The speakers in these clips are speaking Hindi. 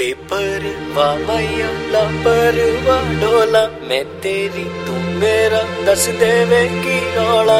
बेपरवाह मैया लापरवाह डोला, मैं तेरी तू मेरा दस देवे की रौला।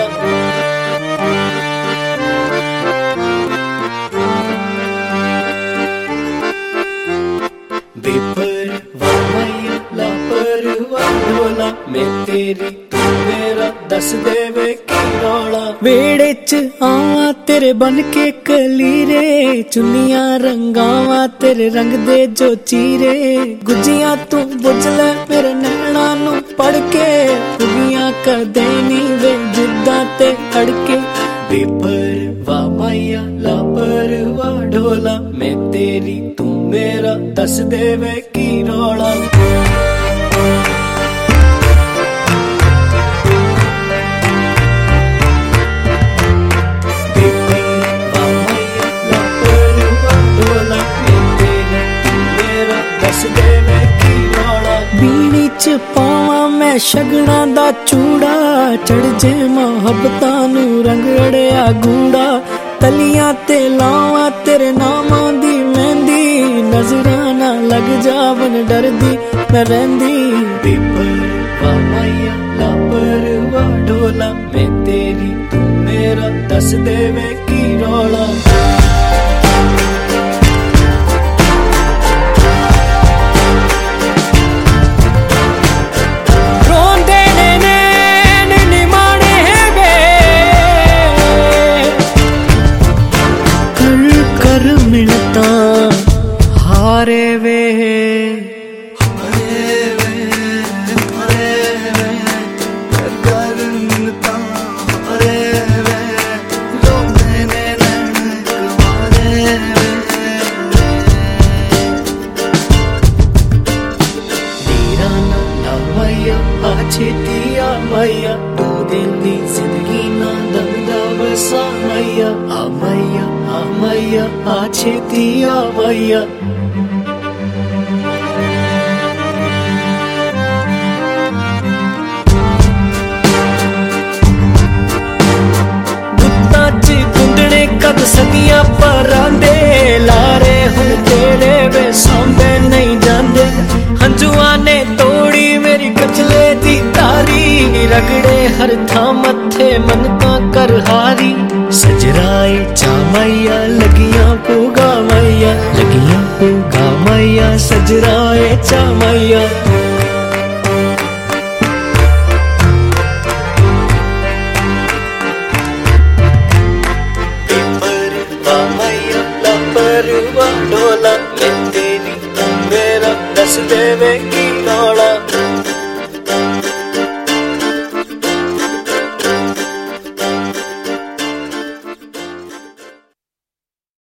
बेपरवाह मैया लापरवाह डोला, मैं तेरी तू मेरा दस देवे की रौला। वेड़े च आवा तेरे बन के कलीरे, चुनिया रंगावा तेरे रंग दे जो चीरे। गुजिया तू बुझ ले मेरे नैना नू पढ़ के, गुगिया कदे नी वे जिद्दां ते अड़के। बेपरवाह मैया लापरवाह ढोला, मैं तेरी तू मेरा दस देवे की रौला। बीड़ी च पावा मैं शगना दा चूड़ा, चढ़ जे मोहब्बतां नू रंग अड़िया गूड़ा। तलियां ते लावां तेरे नामां दी मेहंदी, नजरां ना लग जावन डरदी मैं रहिंदी। बेपरवाह मैया लापरवाह ढोला, मैं तेरी तू मेरा दस देवे की रौला। मिलता हारे वे कर मिलता हारे वे, रोने ने हारे वे। तेरा ना मैया आछे दिया मैया, दो दिन दी जिंदगी ना दंदा बसा मैया। आ मैया आ मैया आछे दिया मैया। गुत्ता च गुंदने कद सदियां परांदे, लारे हुण तेरे वे सांभे नहीं जांदे। हंजुआ ने तोड़ी मेरी कचले दी तारी, रगड़े हर थां मत्थे मनता कर हारी। सजराए चा मैया लगियां पूगा मैया, लगियां पूगा मैया सजराए चा मैया। बेपरवाह मैया लापरवाह ढोला, मैं तेरी तू मेरा दस देवे की